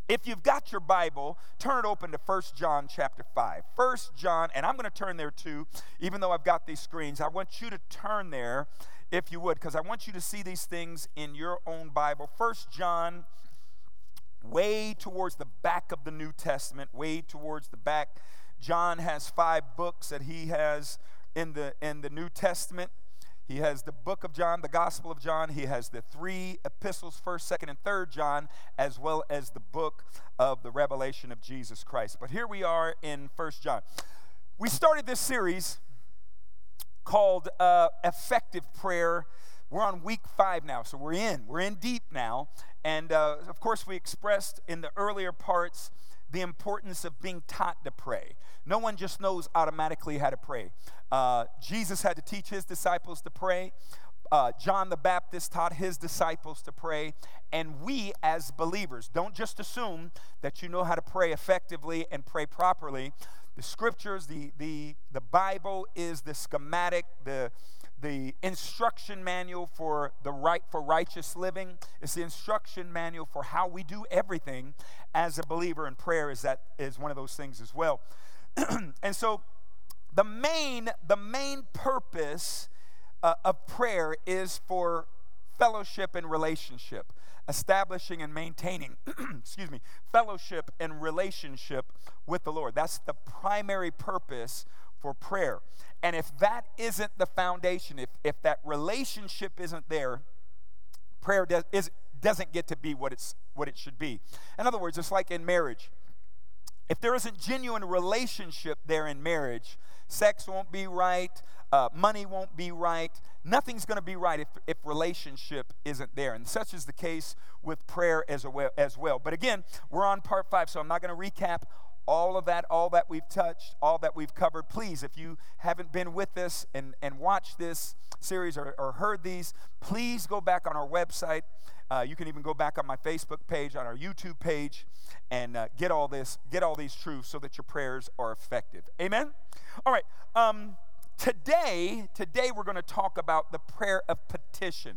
If you've got your Bible, turn it open to 1 John chapter 5. 1 John, and I'm going to turn there too, even though I've got these screens. I want you to turn there, if you would, because I want you to see these things in your own Bible. 1 John, way towards the back of the New Testament, way towards the back. John has 5 books that he has in the New Testament. He has the book of John, the Gospel of John. He has the 3 epistles, 1st, 2nd, and 3rd John, as well as the book of the Revelation of Jesus Christ. But here we are in 1 John. We started this series called Effective Prayer. We're on week 5 now, so we're in deep now. And of course, we expressed in the earlier parts the importance of being taught to pray. No one just knows automatically how to pray. Jesus had to teach his disciples to pray. John the Baptist taught his disciples to pray. And we as believers, don't just assume that you know how to pray effectively and pray properly. The scriptures, the Bible is the schematic, the instruction manual for righteous living. It's the instruction manual for how we do everything as a believer, and prayer is one of those things as well. And so the main purpose of prayer is for fellowship and relationship, establishing and maintaining fellowship and relationship with the Lord. That's the primary purpose for prayer. And if that isn't the foundation, if that relationship isn't there, prayer doesn't get to be what it should be. In other words, it's like in marriage. If there isn't genuine relationship there in marriage, sex won't be right, money won't be right, nothing's going to be right if relationship isn't there. And such is the case with prayer as well. But again, we're on part 5, so I'm not going to recap all that we've touched, all that we've covered. Please, if you haven't been with us and watched this series or heard these, please go back on our website. You can even go back on my Facebook page, on our YouTube page, and get all these truths so that your prayers are effective. Amen? All right. Today we're going to talk about the prayer of petition.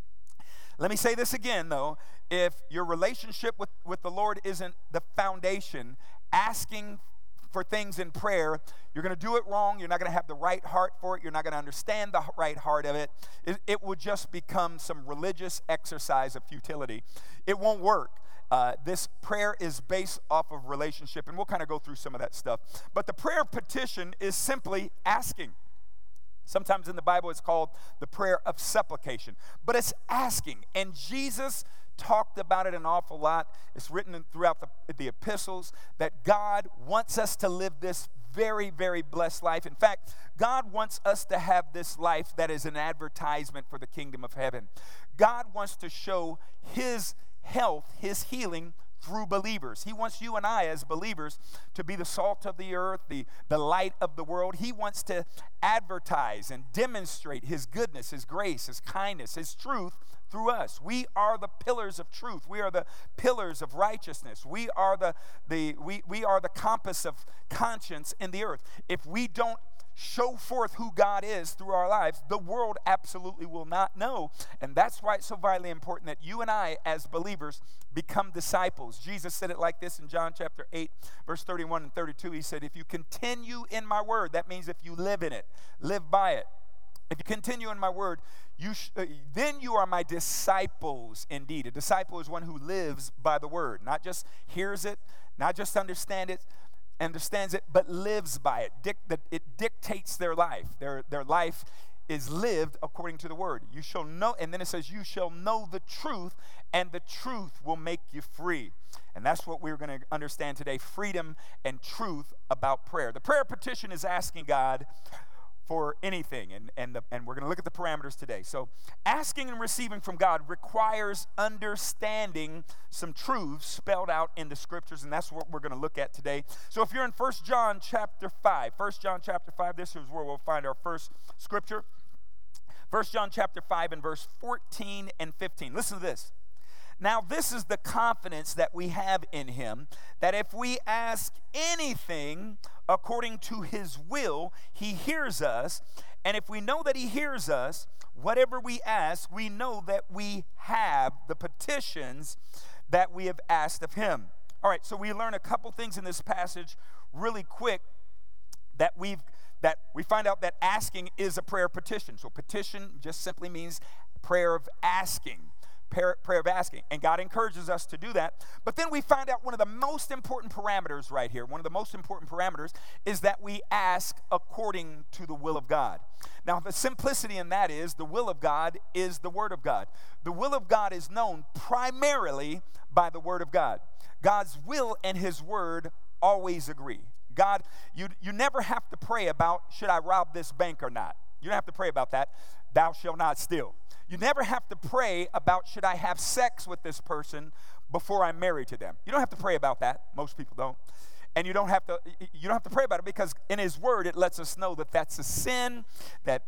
Let me say this again, though. If your relationship with the Lord isn't the foundation, asking for things in prayer, you're going to do it wrong. You're not going to have the right heart for it. You're not going to understand the right heart of it. It will just become some religious exercise of futility. It won't work. This prayer is based off of relationship, and we'll kind of go through some of that stuff. But the prayer of petition is simply asking. Sometimes in the Bible it's called the prayer of supplication, but it's asking. And Jesus talked about it an awful lot. It's written throughout the epistles that God wants us to live this very, very blessed life. In fact, God wants us to have this life that is an advertisement for the kingdom of heaven. God wants to show his health, his healing through believers. He wants you and I as believers to be the salt of the earth, the light of the world. He wants to advertise and demonstrate his goodness, his grace, his kindness, his truth through us. We are the pillars of truth. We are the pillars of righteousness. We are the compass of conscience in the earth. If we don't show forth who God is through our lives, the world absolutely will not know. And that's why it's so vitally important that you and I, as believers, become disciples. Jesus said it like this in John chapter 8, verse 31 and 32. He said, if you continue in my word, that means if you live in it, live by it. If you continue in my word, then you are my disciples indeed. A disciple is one who lives by the word, not just hears it, not just understands it, but lives by it. It dictates their life. Their life is lived according to the word. You shall know, and then it says, you shall know the truth, and the truth will make you free. And that's what we're going to understand today, freedom and truth about prayer. The prayer petition is asking God for anything, and we're going to look at the parameters today. So asking and receiving from God requires understanding some truths spelled out in the scriptures, and that's what we're going to look at today. So if you're in 1 John chapter 5, this is where we'll find our first scripture. 1 John chapter 5 and verse 14 and 15. Listen to this. Now this is the confidence that we have in him, that if we ask anything according to his will, he hears us. And if we know that he hears us, whatever we ask, we know that we have the petitions that we have asked of him. All right, so we learn a couple things in this passage really quick that we find out that asking is a prayer petition. So petition just simply means prayer of asking. Prayer of asking. And God encourages us to do that. But then we find out one of the most important parameters right here. One of the most important parameters is that we ask according to the will of God. Now, the simplicity in that is the will of God is the Word of God. The will of God is known primarily by the Word of God. God's will and His Word always agree. God, you never have to pray about, should I rob this bank or not? You don't have to pray about that. Thou shalt not steal. You never have to pray about, should I have sex with this person before I'm married to them? You don't have to pray about that. Most people don't. And you don't have to pray about it, because in His Word it lets us know that that's a sin, that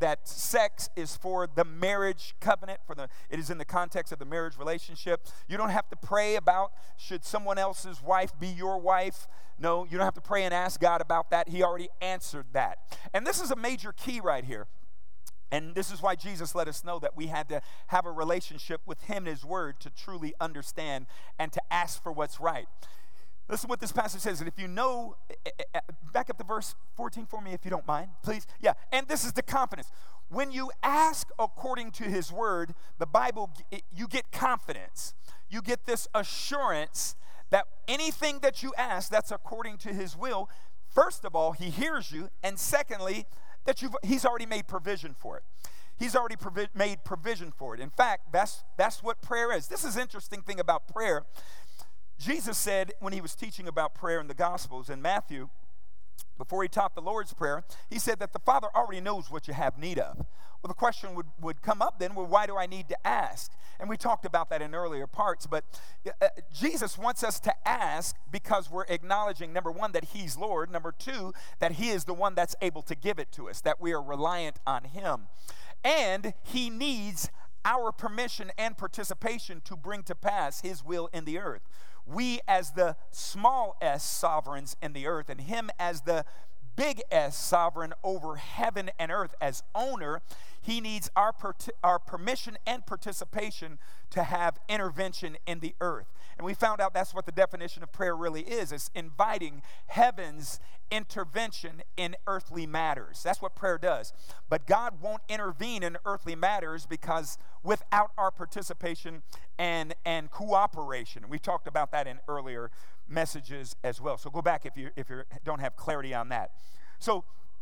sex is for the marriage covenant, it is in the context of the marriage relationship. You don't have to pray about, should someone else's wife be your wife? No, you don't have to pray and ask God about that. He already answered that. And this is a major key right here. And this is why Jesus let us know that we had to have a relationship with Him and His Word to truly understand and to ask for what's right. Listen what this passage says. And if you know, back up to verse 14 for me if you don't mind, please. Yeah, and this is the confidence. When you ask according to His Word, the Bible, you get confidence. You get this assurance that anything that you ask that's according to His will, first of all, He hears you, and secondly, that He's already made provision for it. He's already made provision for it. In fact, that's what prayer is. This is the interesting thing about prayer. Jesus said when He was teaching about prayer in the Gospels in Matthew, before He taught the Lord's Prayer, He said that the Father already knows what you have need of. Well, the question would come up then, well, why do I need to ask? And we talked about that in earlier parts, but Jesus wants us to ask because we're acknowledging, number one, that He's Lord, number two, that He is the one that's able to give it to us, that we are reliant on Him. And He needs our permission and participation to bring to pass His will in the earth. We as the small s sovereigns in the earth, and Him as the big S sovereign over heaven and earth as owner, He needs our permission and participation to have intervention in the earth. And we found out that's what the definition of prayer really is. It's inviting heaven's intervention in earthly matters. That's what prayer does. But God won't intervene in earthly matters because without our participation and cooperation. We talked about that in earlier messages as well. So go back if you don't have clarity on that. So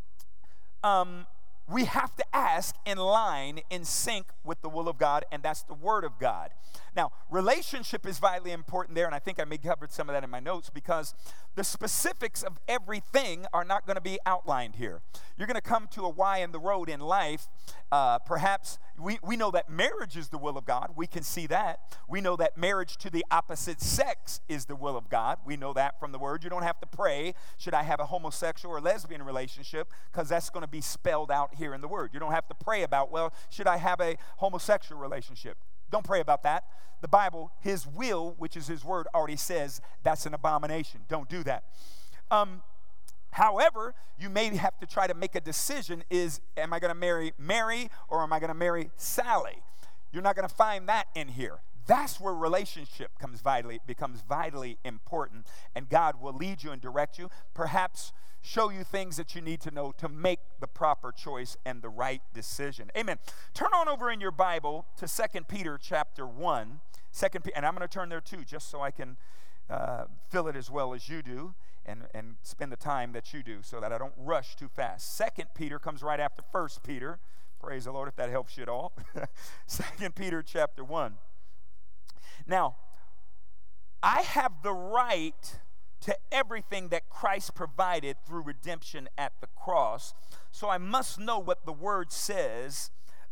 we have to ask in line, in sync with the will of God, and that's the Word of God. Now, relationship is vitally important there, and I think I may have covered some of that in my notes, because the specifics of everything are not going to be outlined here. You're going to come to a Y in the road in life. Perhaps we know that marriage is the will of God. We can see that. We know that marriage to the opposite sex is the will of God. We know that from the Word. You don't have to pray, should I have a homosexual or lesbian relationship, because that's going to be spelled out here in the Word. You don't have to pray about, well, should I have a homosexual relationship? Don't pray about that. The Bible, His will, which is His Word, already says that's an abomination. Don't do that. However, you may have to try to make a decision am I going to marry Mary or am I going to marry Sally? You're not going to find that in here. That's where relationship becomes vitally important, and God will lead you and direct you, perhaps show you things that you need to know to make the proper choice and the right decision. Amen. Turn on over in your Bible to 2 Peter chapter 1. And I'm going to turn there too, just so I can fill it as well as you do and spend the time that you do so that I don't rush too fast. 2 Peter comes right after 1 Peter. Praise the Lord if that helps you at all. 2 Peter chapter 1. Now, I have the right to everything that Christ provided through redemption at the cross, so I must know what the Word says,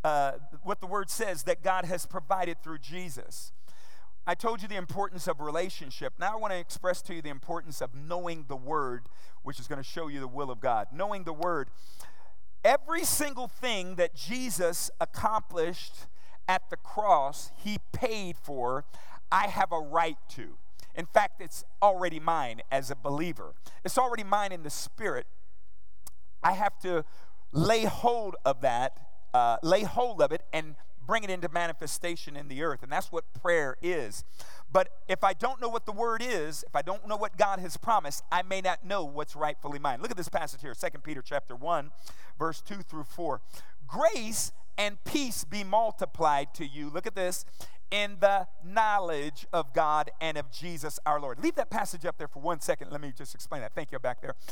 that God has provided through Jesus. I told you the importance of relationship. Now I want to express to you the importance of knowing the Word, which is going to show you the will of God. Knowing the Word. Every single thing that Jesus accomplished at the cross, He paid for, I have a right to. In fact, it's already mine as a believer. It's already mine in the Spirit. I have to lay hold of that, and bring it into manifestation in the earth. And that's what prayer is. But if I don't know what the word is, if I don't know what God has promised, I may not know what's rightfully mine. Look at this passage here, 2 Peter chapter 1, verse 2 through 4. Grace and peace be multiplied to you. Look at this. In the knowledge of God and of Jesus our Lord. Leave that passage up there for 1 second. Let me just explain that. Thank you, back there.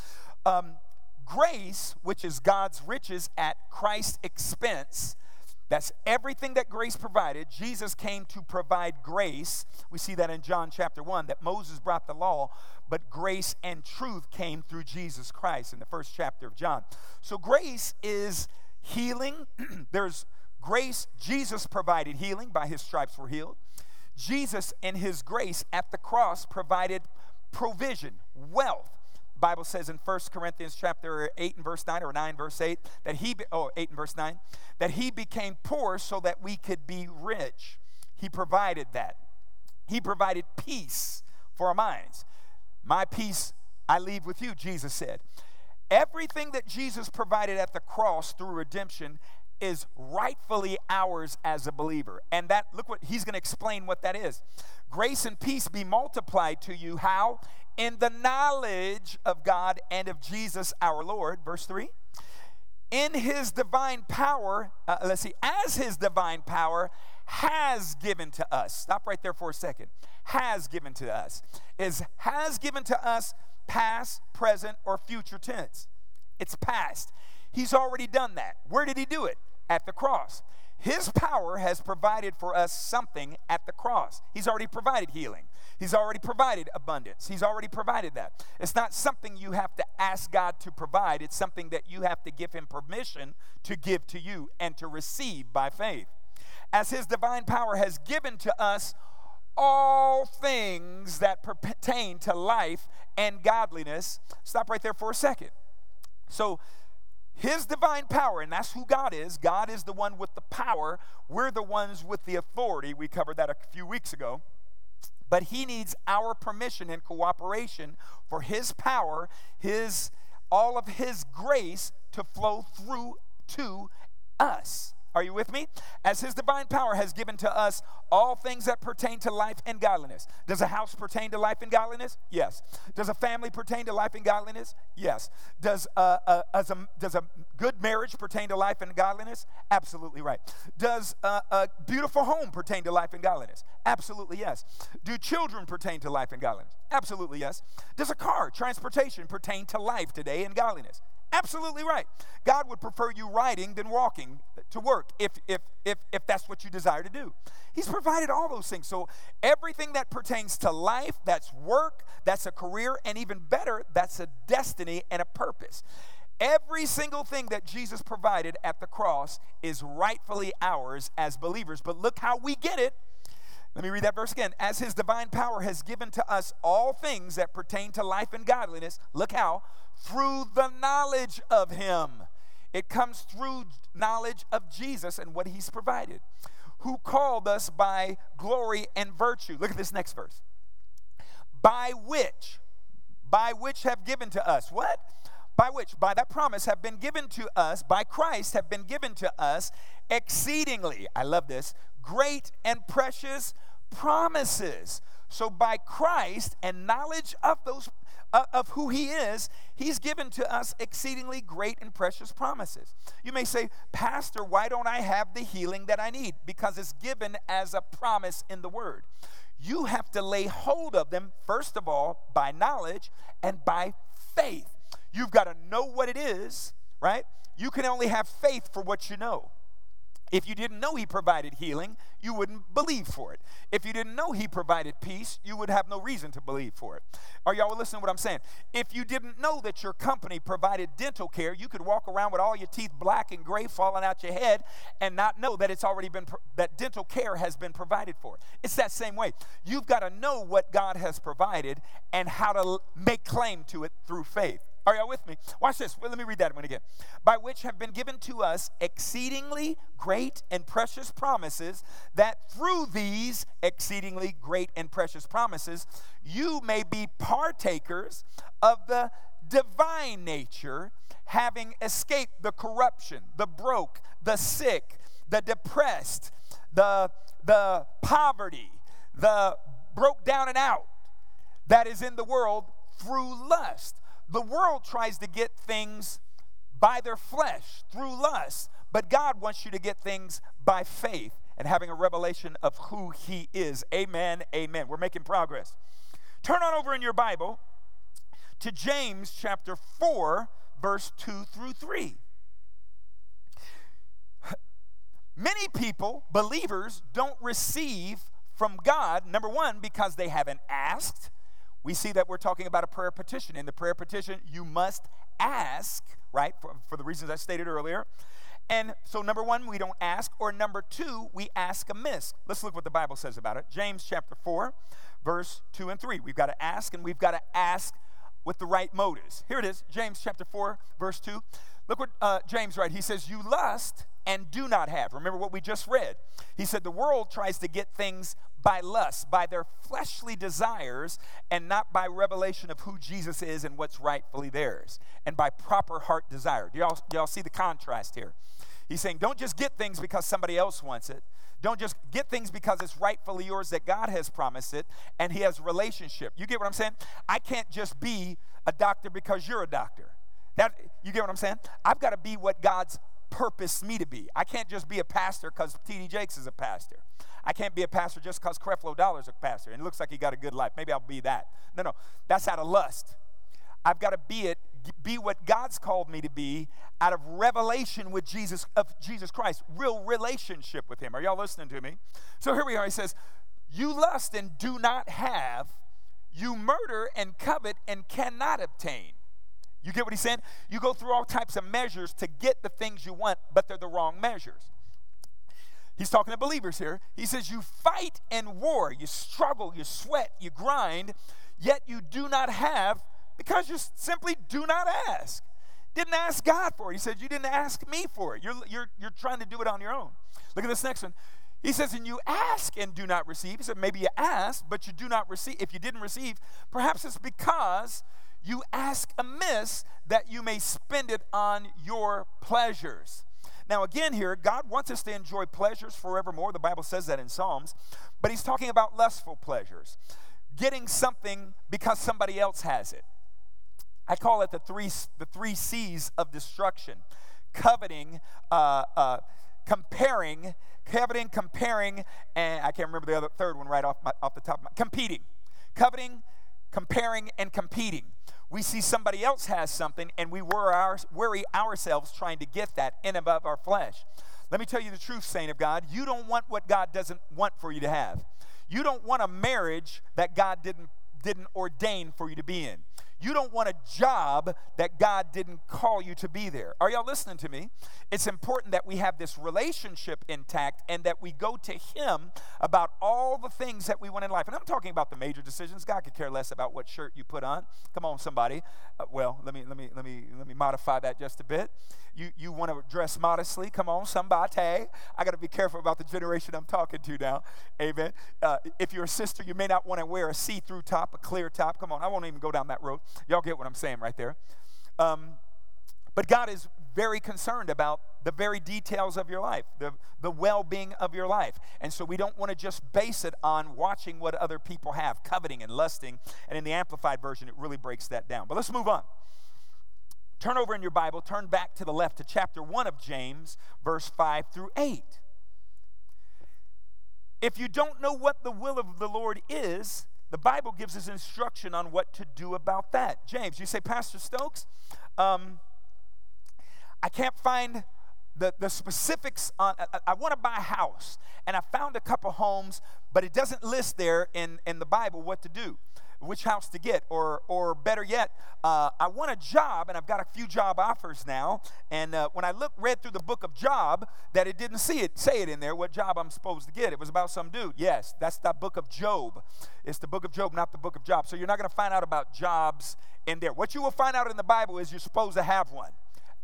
Grace, which is God's riches at Christ's expense, that's everything that grace provided. Jesus came to provide grace. We see that in John chapter 1, that Moses brought the law, but grace and truth came through Jesus Christ in the first chapter of John. So grace is healing. There's grace. Jesus provided healing. By his stripes we're healed. Jesus, in his grace at the cross, provided provision, wealth. The Bible says in 1 Corinthians chapter 8 and verse 9, or 9 verse 8, that 8 and verse 9, that he became poor so that we could be rich. He provided that. He provided peace for our minds. My peace I leave with you, Jesus said. Everything that Jesus provided at the cross through redemption is rightfully ours as a believer. And that, look what he's going to explain what that is. Grace and peace be multiplied to you. How? In the knowledge of God and of Jesus our Lord. Verse 3. In his divine power, as his divine power has given to us. Stop right there for a second. Has given to us. Is has given to us past, present, or future tense? It's past. He's already done that. Where did he do it? At the cross. His power has provided for us something at the cross. He's already provided healing. He's already provided abundance. He's already provided that. It's not something you have to ask God to provide. It's something that you have to give him permission to give to you and to receive by faith. As his divine power has given to us all things that pertain to life and godliness. Stop right there for a second. So, his divine power, and that's who God is. God is the one with the power. We're the ones with the authority. We covered that a few weeks ago. But he needs our permission and cooperation for his power, all of his grace to flow through to us. Are you with me? As his divine power has given to us all things that pertain to life and godliness. Does a house pertain to life and godliness? Yes. Does a family pertain to life and godliness? Yes. Does a good marriage pertain to life and godliness? Absolutely right. Does a beautiful home pertain to life and godliness? Absolutely yes. Do children pertain to life and godliness? Absolutely yes. Does a car, transportation, pertain to life today and godliness? Absolutely right. God would prefer you riding than walking to work if that's what you desire to do. He's provided all those things. So everything that pertains to life, that's work, that's a career, and even better, that's a destiny and a purpose. Every single thing that Jesus provided at the cross is rightfully ours as believers. But look how we get it. Let me read that verse again. As his divine power has given to us all things that pertain to life and godliness, look how, through the knowledge of him. It comes through knowledge of Jesus and what he's provided. Who called us by glory and virtue. Look at this next verse. By which have given to us. What? By which? By that promise have been given to us, by Christ have been given to us exceedingly, I love this, great and precious promises. So by Christ and knowledge of those of who he is, he's given to us exceedingly great and precious promises. You may say, Pastor, why don't I have the healing that I need? Because it's given as a promise in the word. You have to lay hold of them, first of all, by knowledge and by faith. You've got to know what it is, right? You can only have faith for what you know. If you didn't know he provided healing, you wouldn't believe for it. If you didn't know he provided peace, you would have no reason to believe for it. Are y'all listening to what I'm saying? If you didn't know that your company provided dental care, you could walk around with all your teeth black and gray falling out your head and not know that it's already been, that dental care has been provided for. It's that same way. You've got to know what God has provided and how to make claim to it through faith. Are y'all with me? Watch this. Well, let me read that one again. By which have been given to us exceedingly great and precious promises, that through these exceedingly great and precious promises, you may be partakers of the divine nature, having escaped the corruption, the broke, the sick, the depressed, the poverty, the broke down and out that is in the world through lust. The world tries to get things by their flesh, through lust, but God wants you to get things by faith and having a revelation of who he is. Amen, amen. We're making progress. Turn on over in your Bible to James chapter 4, verse 2 through 3. Many people, believers, don't receive from God, number one, because they haven't asked. We see that we're talking about a prayer petition. In the prayer petition, you must ask, right, for the reasons I stated earlier. And so number one, we don't ask, or number two, we ask amiss. Let's look what the Bible says about it. James chapter 4, verse 2 and 3. We've got to ask, and we've got to ask with the right motives. Here it is, James chapter 4, verse 2. Look what James writes. He says, you lust and do not have. Remember what we just read. He said the world tries to get things by lust, by their fleshly desires, and not by revelation of who Jesus is and what's rightfully theirs, and by proper heart desire. Do y'all see the contrast here? He's saying don't just get things because somebody else wants it. Don't just get things because it's rightfully yours, that God has promised it, and he has a relationship. You get what I'm saying? I can't just be a doctor because you're a doctor. You get what I'm saying? I've got to be what God's purposed me to be. I can't just be a pastor because T.D. Jakes is a pastor. I can't be a pastor just because Creflo Dollar's a pastor and it looks like he got a good life. Maybe I'll be that. No, that's out of lust. I've got to be what God's called me to be out of revelation with Jesus, of Jesus Christ, real relationship with him. Are y'all listening to me? So here we are. He says, you lust and do not have, you murder and covet and cannot obtain. You get what he's saying? You go through all types of measures to get the things you want, but they're the wrong measures. He's talking to believers here. He says, you fight and war, you struggle, you sweat, you grind, yet you do not have because you simply do not ask. Didn't ask God for it. He said, you didn't ask me for it. You're trying to do it on your own. Look at this next one. He says, and you ask and do not receive. He said, maybe you asked, but you do not receive. If you didn't receive, perhaps it's because you ask amiss that you may spend it on your pleasures. Now again here, God wants us to enjoy pleasures forevermore. The Bible says that in Psalms. But he's talking about lustful pleasures. Getting something because somebody else has it. I call it the three C's of destruction. Coveting, comparing, and I can't remember the third one right off the top of my, competing. Coveting, comparing, and competing. We see somebody else has something, and we worry ourselves trying to get that in above our flesh. Let me tell you the truth, saint of God. You don't want what God doesn't want for you to have. You don't want a marriage that God didn't ordain for you to be in. You don't want a job that God didn't call you to be there. Are y'all listening to me? It's important that we have this relationship intact and that we go to him about all the things that we want in life. And I'm talking about the major decisions. God could care less about what shirt you put on. Come on, somebody. Let me modify that just a bit. You want to dress modestly. Come on, somebody. I got to be careful about the generation I'm talking to now. Amen. If you're a sister, you may not want to wear a see-through top, a clear top. Come on, I won't even go down that road. Y'all get what I'm saying right there. But God is very concerned about the very details of your life, the well-being of your life. And so we don't want to just base it on watching what other people have, coveting and lusting. And in the Amplified Version, it really breaks that down. But let's move on. Turn over in your Bible, turn back to the left to chapter 1 of James, verse 5 through 8. If you don't know what the will of the Lord is, the Bible gives us instruction on what to do about that. James, you say, Pastor Stokes, I can't find the specifics on, I want to buy a house, and I found a couple homes, but it doesn't list there in the Bible what to do, which house to get, or better yet, I want a job, and I've got a few job offers now, and when I read through the book of Job, that it didn't say it in there, what job I'm supposed to get. It was about some dude. Yes, that's the book of Job. It's the book of Job, not the book of Job. So you're not going to find out about jobs in there. What you will find out in the Bible is you're supposed to have one.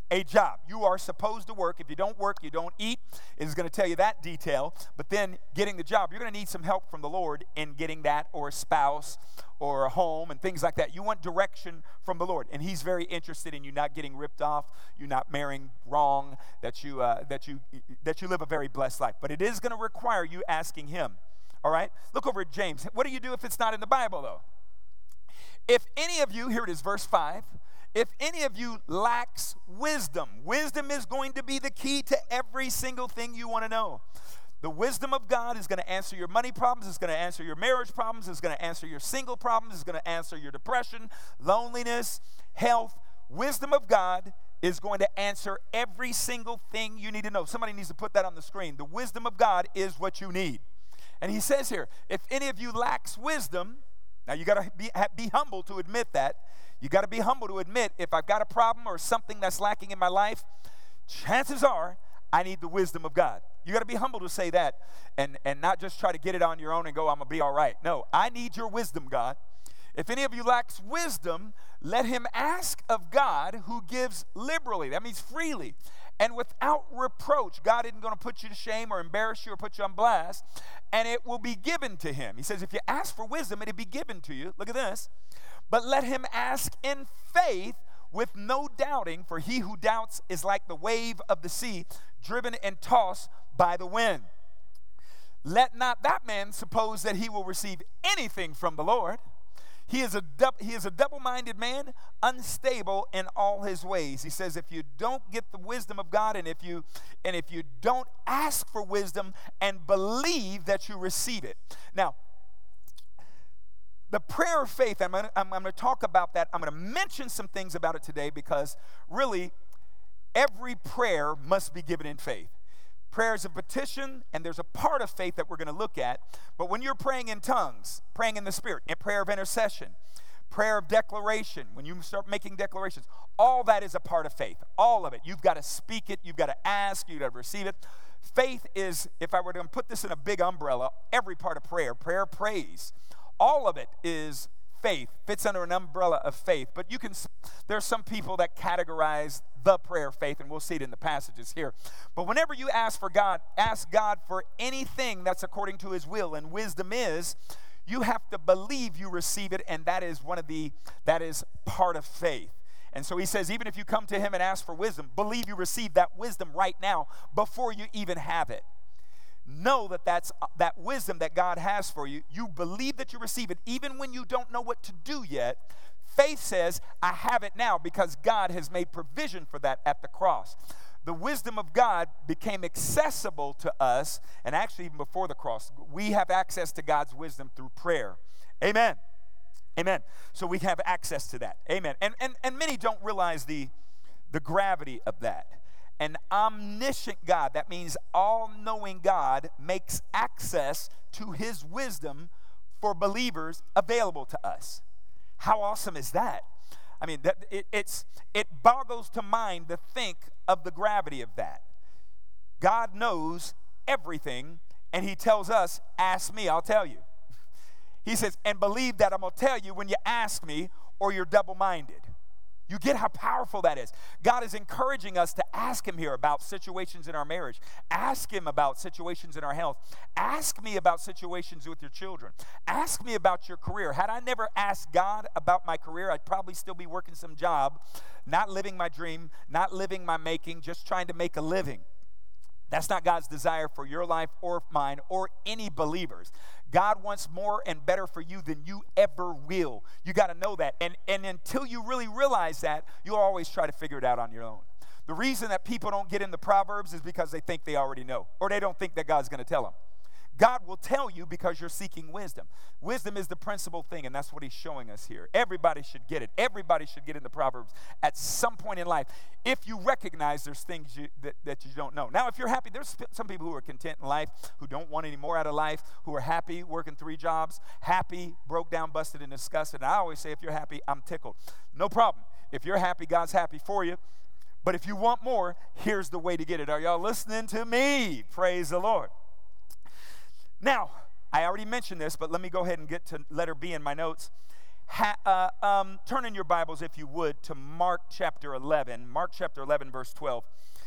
a job. You are supposed to work. If you don't work, you don't eat. It's going to tell you that detail. But then getting the job, you're going to need some help from the Lord in getting that, or a spouse or a home and things like that. You want direction from the Lord. And he's very interested in you not getting ripped off, you not marrying wrong, that you live a very blessed life. But it is going to require you asking him. All right? Look over at James. What do you do if it's not in the Bible, though? If any of you, here it is, verse 5, if any of you lacks wisdom, wisdom is going to be the key to every single thing you want to know. The wisdom of God is going to answer your money problems, it's going to answer your marriage problems, it's going to answer your single problems, it's going to answer your depression, loneliness, health. Wisdom of God is going to answer every single thing you need to know. Somebody needs to put that on the screen. The wisdom of God is what you need. And he says here, if any of you lacks wisdom, now you got to be humble to admit that. You got to be humble to admit, if I've got a problem or something that's lacking in my life, chances are I need the wisdom of God. You got to be humble to say that, and not just try to get it on your own and go, I'm going to be all right. No, I need your wisdom, God. If any of you lacks wisdom, let him ask of God, who gives liberally. That means freely and without reproach. God isn't going to put you to shame or embarrass you or put you on blast, and it will be given to him. He says, if you ask for wisdom, it'll be given to you. Look at this. But let him ask in faith with no doubting, for he who doubts is like the wave of the sea, driven and tossed by the wind. Let not that man suppose that he will receive anything from the Lord. He is a double-minded man, unstable in all his ways. He says, if you don't get the wisdom of God, and if you don't ask for wisdom and believe that you receive it. Now, the prayer of faith, I'm going to talk about that. I'm going to mention some things about it today, because really every prayer must be given in faith. Prayer is a petition, and there's a part of faith that we're going to look at. But when you're praying in tongues, praying in the Spirit, in prayer of intercession, prayer of declaration, when you start making declarations, all that is a part of faith. All of it. You've got to speak it. You've got to ask. You've got to receive it. Faith is, if I were to put this in a big umbrella, every part of prayer, praise, all of it is faith, fits under an umbrella of faith. But there's some people that categorize the prayer of faith, and we'll see it in the passages here. But whenever you ask God for anything that's according to his will, and wisdom is, you have to believe you receive it, and that is part of faith. And so he says, even if you come to him and ask for wisdom, believe you receive that wisdom right now before you even have it. Know that wisdom that God has for you. You believe that you receive it even when you don't know what to do yet. Faith says, I have it now because God has made provision for that at the cross. The wisdom of God became accessible to us, and actually even before the cross, we have access to God's wisdom through prayer. Amen. Amen. So we have access to that. Amen. And many don't realize the gravity of that. An omniscient God, that means all-knowing God, makes access to his wisdom for believers available to us. How awesome is that? I mean, it boggles to mind to think of the gravity of that. God knows everything, and he tells us, ask me, I'll tell you. He says, and believe that I'm going to tell you when you ask me, or you're double-minded. You get how powerful that is. God is encouraging us to ask him here about situations in our marriage. Ask him about situations in our health. Ask me about situations with your children. Ask me about your career. Had I never asked God about my career, I'd probably still be working some job, not living my dream, not living my making, just trying to make a living. That's not God's desire for your life or mine or any believers. God wants more and better for you than you ever will. You got to know that. And until you really realize that, you'll always try to figure it out on your own. The reason that people don't get in the Proverbs is because they think they already know, or they don't think that God's going to tell them. God will tell you because you're seeking wisdom. Wisdom is the principal thing, and that's what he's showing us here. Everybody should get it. Everybody should get in the Proverbs at some point in life if you recognize there's things that you don't know. Now, if you're happy, there's some people who are content in life, who don't want any more out of life, who are happy working 3 jobs, happy, broke down, busted, and disgusted. And I always say, if you're happy, I'm tickled. No problem. If you're happy, God's happy for you. But if you want more, here's the way to get it. Are y'all listening to me? Praise the Lord. Now, I already mentioned this, but let me go ahead and get to letter B in my notes. Turn in your Bibles, if you would, to Mark chapter 11. Mark chapter 11, verse 12.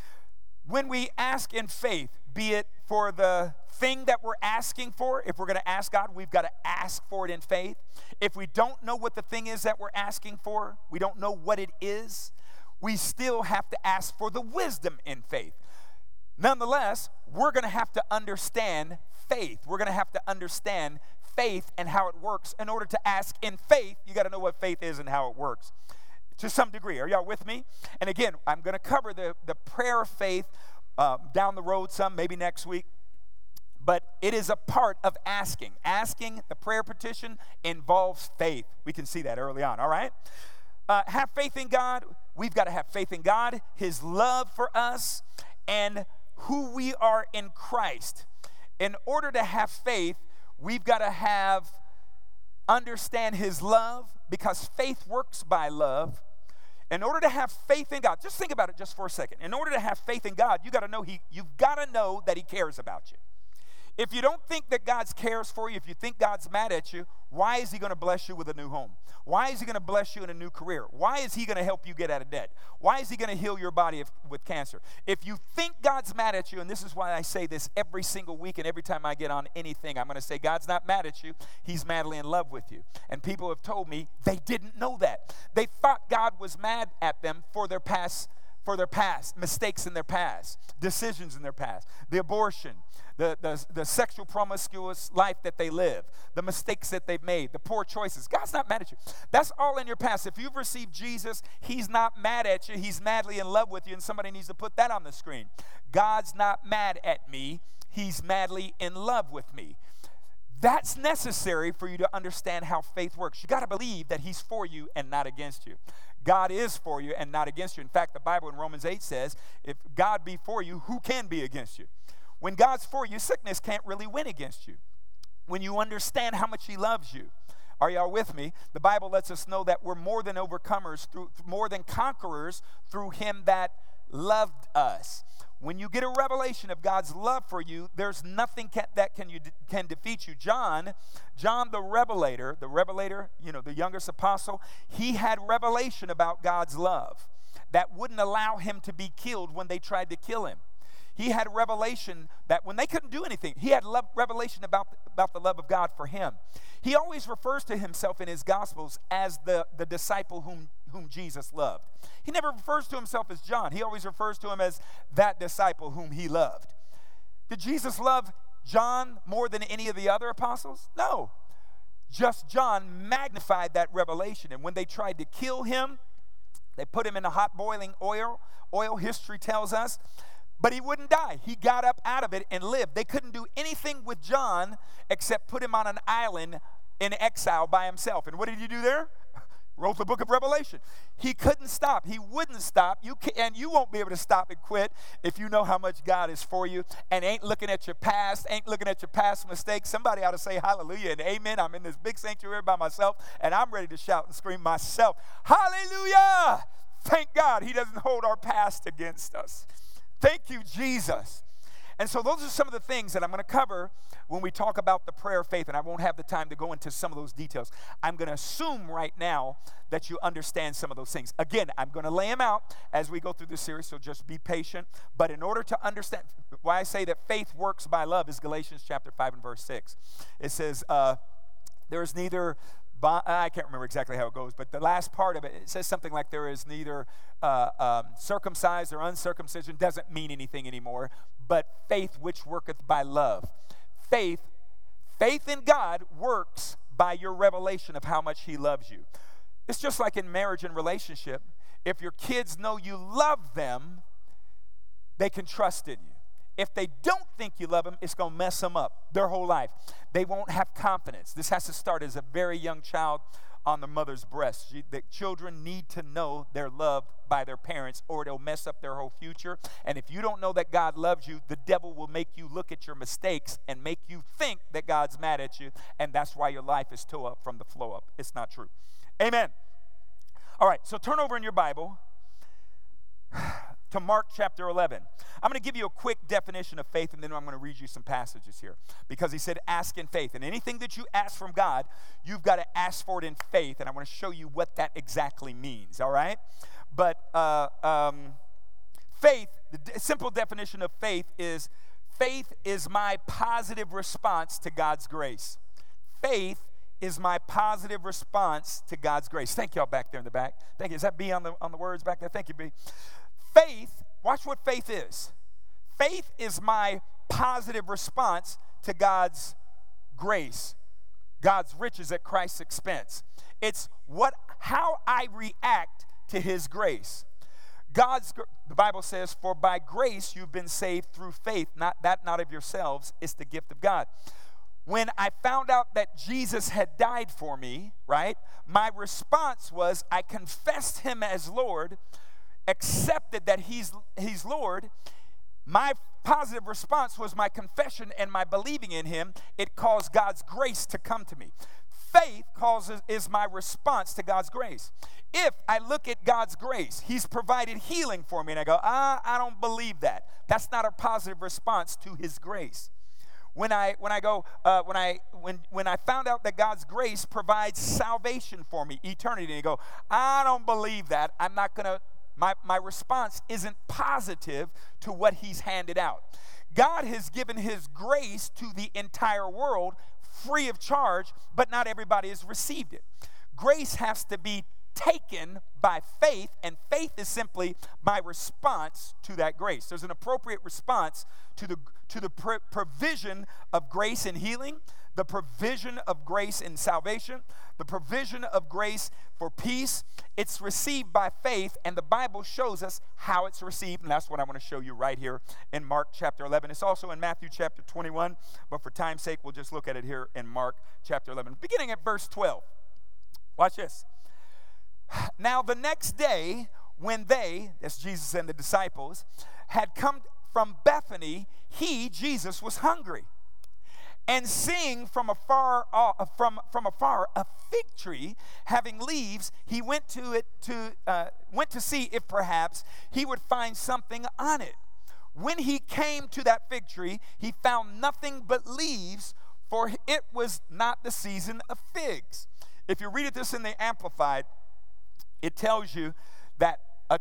When we ask in faith, be it for the thing that we're asking for, if we're going to ask God, we've got to ask for it in faith. If we don't know what the thing is that we're asking for, we don't know what it is, we still have to ask for the wisdom in faith. Nonetheless, we're going to have to understand faith. We're going to have to understand faith and how it works. In order to ask in faith, you got to know what faith is and how it works. To some degree. Are y'all with me? And again, I'm going to cover the prayer of faith down the road some, maybe next week. But it is a part of asking. Asking, the prayer petition, involves faith. We can see that early on, all right? Have faith in God. We've got to have faith in God, His love for us, and who we are in Christ. In order to have faith, we've got to understand His love, because faith works by love. In order to have faith in God, just think about it just for a second. In order to have faith in God, you've got to know that He cares about you. If you don't think that God cares for you, if you think God's mad at you, why is He going to bless you with a new home? Why is He going to bless you in a new career? Why is He going to help you get out of debt? Why is He going to heal your body with cancer? If you think God's mad at you, and this is why I say this every single week and every time I get on anything, I'm going to say God's not mad at you. He's madly in love with you. And people have told me they didn't know that. They thought God was mad at them for their past, mistakes in their past, decisions in their past, the abortion, the sexual promiscuous life that they live, the mistakes that they've made, the poor choices. God's not mad at you. That's all in your past. If you've received Jesus, He's not mad at you. He's madly in love with you, and somebody needs to put that on the screen. God's not mad at me. He's madly in love with me. That's necessary for you to understand how faith works. You got to believe that He's for you and not against you. God is for you and not against you. In fact, the Bible in Romans 8 says, if God be for you, who can be against you? When God's for you, sickness can't really win against you. When you understand how much He loves you. Are y'all with me? The Bible lets us know that we're more than overcomers, more than conquerors through Him that loved us. When you get a revelation of God's love for you, there's nothing that can defeat you. John the Revelator, the youngest apostle, he had revelation about God's love that wouldn't allow him to be killed when they tried to kill him. He had revelation that when they couldn't do anything, he had revelation about the love of God for him. He always refers to himself in his Gospels as the disciple whom Jesus loved. He never refers to himself as John. He always refers to him as that disciple whom He loved. Did Jesus love John more than any of the other apostles? No. Just John magnified that revelation. And when they tried to kill him, they put him in a hot boiling oil, history tells us. But he wouldn't die. He got up out of it and lived. They couldn't do anything with John except put him on an island in exile by himself. And what did he do there? Wrote the book of Revelation. He couldn't stop. He wouldn't stop. And you won't be able to stop and quit if you know how much God is for you and ain't looking at your past mistakes. Somebody ought to say hallelujah and amen. I'm in this big sanctuary by myself, and I'm ready to shout and scream myself. Hallelujah! Thank God He doesn't hold our past against us. Thank you, Jesus. And so those are some of the things that I'm going to cover when we talk about the prayer of faith, and I won't have the time to go into some of those details. I'm going to assume right now that you understand some of those things. Again, I'm going to lay them out as we go through this series, so just be patient. But in order to understand, why I say that faith works by love is Galatians chapter 5 and verse 6. It says, there is neither... I can't remember exactly how it goes, but the last part of it, it says something like there is neither circumcised or uncircumcision. Doesn't mean anything anymore, but faith which worketh by love. Faith in God works by your revelation of how much He loves you. It's just like in marriage and relationship. If your kids know you love them, they can trust in you. If they don't think you love them, it's going to mess them up their whole life. They won't have confidence. This has to start as a very young child on the mother's breast. The children need to know they're loved by their parents, or it'll mess up their whole future. And if you don't know that God loves you, the devil will make you look at your mistakes and make you think that God's mad at you, and that's why your life is toe up from the flow up. It's not true. Amen. All right, so turn over in your Bible to Mark chapter 11. I'm going to give you a quick definition of faith, and then I'm going to read you some passages here. Because he said, ask in faith. And anything that you ask from God, you've got to ask for it in faith. And I want to show you what that exactly means, all right? But faith, the simple definition of faith is my positive response to God's grace. Faith is my positive response to God's grace. Thank y'all back there in the back. Thank you. Is that B on the words back there? Thank you, B. Faith, watch what faith is. Faith is my positive response to God's grace, God's riches at Christ's expense. It's how I react to his grace. The Bible says, for by grace you've been saved through faith, not of yourselves, it's the gift of God. When I found out that Jesus had died for me, right, my response was I confessed him as Lord, accepted that he's Lord. My positive response was my confession and my believing in him. It caused God's grace to come to me. Faith is my response to God's grace. If I look at God's grace, he's provided healing for me, and I go, I don't believe that. That's not a positive response to his grace. When I found out that God's grace provides salvation for me, eternity, and you go, I don't believe that. I'm not gonna. My response isn't positive to what he's handed out. God has given his grace to the entire world free of charge, but not everybody has received it. Grace has to be taken by faith, and faith is simply my response to that grace. There's an appropriate response to the provision of grace and healing, the provision of grace in salvation, the provision of grace for peace. It's received by faith, and the Bible shows us how it's received, and that's what I want to show you right here in Mark chapter 11. It's also in Matthew chapter 21, but for time's sake, we'll just look at it here in Mark chapter 11, beginning at verse 12. Watch this. Now the next day, when they, that's Jesus and the disciples, had come from Bethany, Jesus was hungry. And seeing from afar a fig tree having leaves, he went to see if perhaps he would find something on it. When he came to that fig tree, he found nothing but leaves, for it was not the season of figs. If you read this in the Amplified, it tells you that a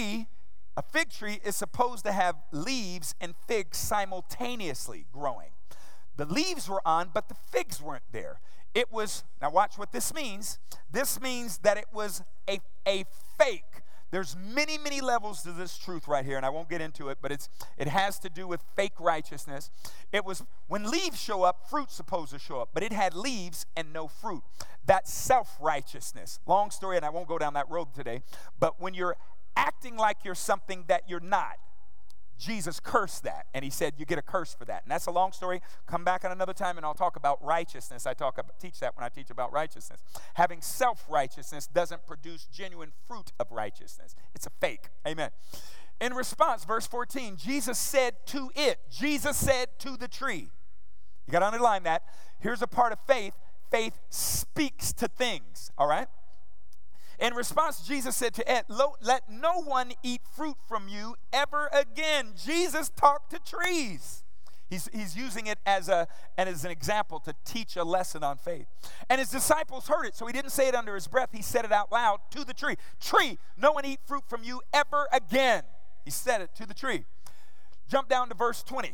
fig tree is supposed to have leaves and figs simultaneously growing. The leaves were on, but the figs weren't there. It was, now watch what this means. This means that it was a fake. There's many, many levels to this truth right here, and I won't get into it, but it has to do with fake righteousness. It was, when leaves show up, fruit's supposed to show up, but it had leaves and no fruit. That's self-righteousness. Long story, and I won't go down that road today, but when you're acting like you're something that you're not, Jesus cursed that, and he said you get a curse for that. And that's a long story. Come back on another time, and I'll talk about righteousness. Teach that when I teach about righteousness. Having self-righteousness doesn't produce genuine fruit of righteousness. It's a fake. Amen. In response, verse 14, Jesus said to the tree. You got to underline that. Here's a part of faith. Faith speaks to things, all right? In response, Jesus said to it, let no one eat fruit from you ever again. Jesus talked to trees. He's using it as an example to teach a lesson on faith. And his disciples heard it, so he didn't say it under his breath. He said it out loud to the tree. Tree, no one eat fruit from you ever again. He said it to the tree. Jump down to verse 20.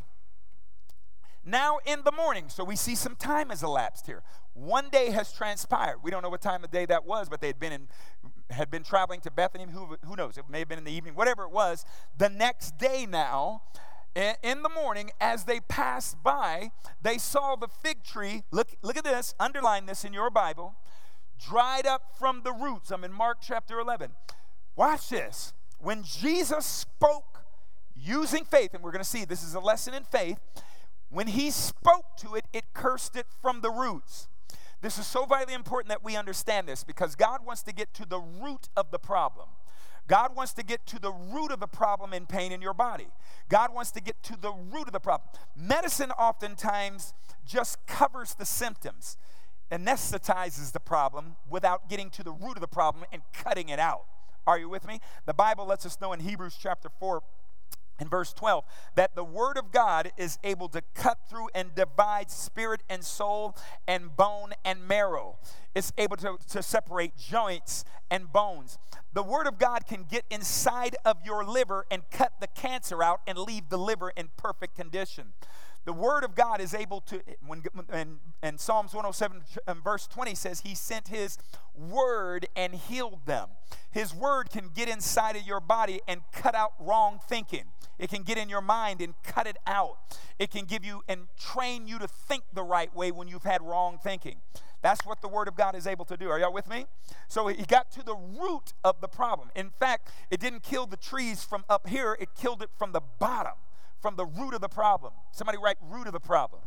Now in the morning, so we see some time has elapsed here. One day has transpired. We don't know what time of day that was, but they had been traveling to Bethany. Who knows? It may have been in the evening. Whatever it was, the next day now, in the morning, as they passed by, they saw the fig tree. Look at this. Underline this in your Bible. Dried up from the roots. I'm in Mark chapter 11. Watch this. When Jesus spoke using faith, and we're going to see this is a lesson in faith. When he spoke to it, it cursed it from the roots. This is so vitally important that we understand this, because God wants to get to the root of the problem. God wants to get to the root of the problem in pain in your body. God wants to get to the root of the problem. Medicine oftentimes just covers the symptoms, anesthetizes the problem without getting to the root of the problem and cutting it out. Are you with me? The Bible lets us know in Hebrews chapter 4, in verse 12, that the word of God is able to cut through and divide spirit and soul and bone and marrow. It's able to separate joints and bones. The word of God can get inside of your liver and cut the cancer out and leave the liver in perfect condition. The word of God is able to, and Psalms 107 verse 20 says, he sent his word and healed them. His word can get inside of your body and cut out wrong thinking. It can get in your mind and cut it out. It can give you and train you to think the right way when you've had wrong thinking. That's what the word of God is able to do. Are y'all with me? So he got to the root of the problem. In fact, it didn't kill the trees from up here. It killed it from the bottom, from the root of the problem. Somebody write root of the problem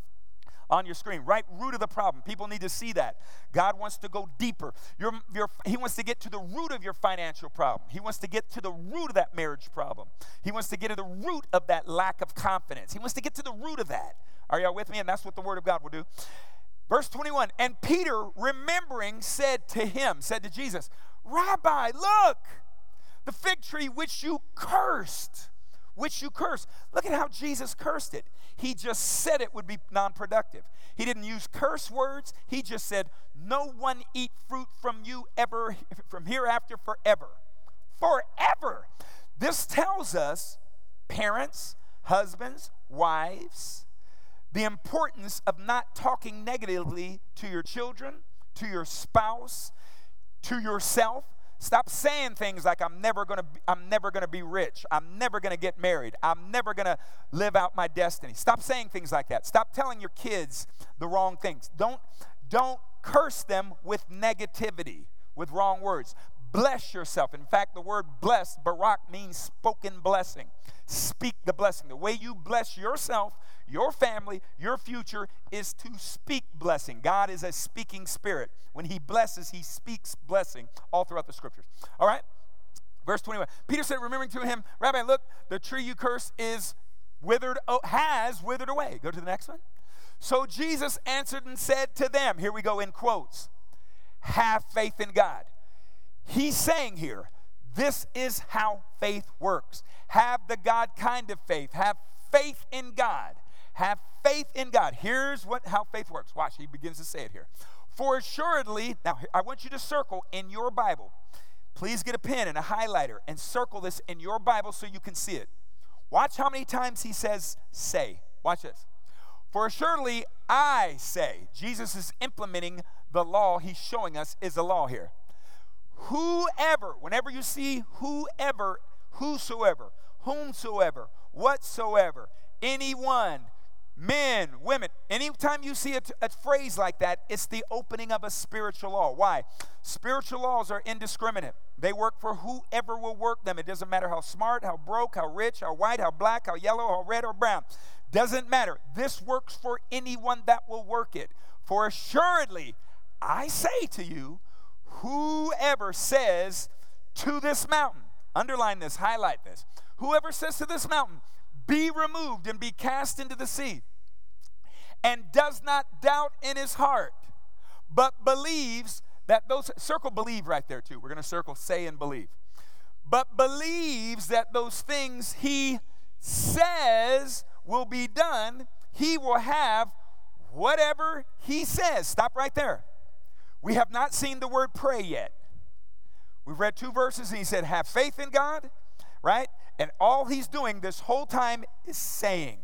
on your screen. Write root of the problem. People need to see that. God wants to go deeper. He wants to get to the root of your financial problem. He wants to get to the root of that marriage problem. He wants to get to the root of that lack of confidence. He wants to get to the root of that. Are y'all with me? And that's what the word of God will do. Verse 21, and Peter, remembering, said to Jesus, Rabbi, look, the fig tree which you cursed. Look at how Jesus cursed it. He just said it would be non-productive. He didn't use curse words. He just said, no one eat fruit from you ever, from hereafter forever. Forever. This tells us, parents, husbands, wives, the importance of not talking negatively to your children, to your spouse, to yourself. Stop saying things like, I'm never going to be rich. I'm never going to get married. I'm never going to live out my destiny. Stop saying things like that. Stop telling your kids the wrong things. Don't curse them with negativity, with wrong words. Bless yourself. In fact, the word bless, barak, means spoken blessing. Speak the blessing. The way you bless yourself, your family, your future is to speak blessing. God is a speaking spirit. When he blesses, he speaks blessing all throughout the scriptures. All right? Verse 21. Peter said, remembering to him, Rabbi, look, the tree you curse has withered away. Go to the next one. So Jesus answered and said to them, here we go in quotes, have faith in God. He's saying here, this is how faith works. Have the God kind of faith. Have faith in God. Have faith in God. Here's how faith works. Watch, he begins to say it here. For assuredly, now I want you to circle in your Bible. Please get a pen and a highlighter and circle this in your Bible so you can see it. Watch how many times he says, say. Watch this. For assuredly, I say. Jesus is implementing the law he's showing us is the law here. Whoever, whenever you see whoever, whosoever, whomsoever, whatsoever, anyone, men, women, anytime you see a phrase like that, it's the opening of a spiritual law. Why? Spiritual laws are indiscriminate. They work for whoever will work them. It doesn't matter how smart, how broke, how rich, how white, how black, how yellow, how red or brown. Doesn't matter. This works for anyone that will work it. For assuredly, I say to you, whoever says to this mountain, underline this, highlight this, whoever says to this mountain, be removed and be cast into the sea, and does not doubt in his heart, but believes that those, circle believe right there too. We're going to circle say and believe. But believes that those things he says will be done, he will have whatever he says. Stop right there. We have not seen the word pray yet. We've read 2 verses and he said, have faith in God, right? And all he's doing this whole time is saying.